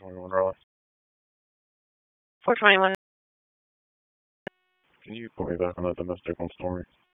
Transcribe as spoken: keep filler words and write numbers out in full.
twenty-one Raleigh. four twenty-one. Can you put me back on that domestic on Stormy?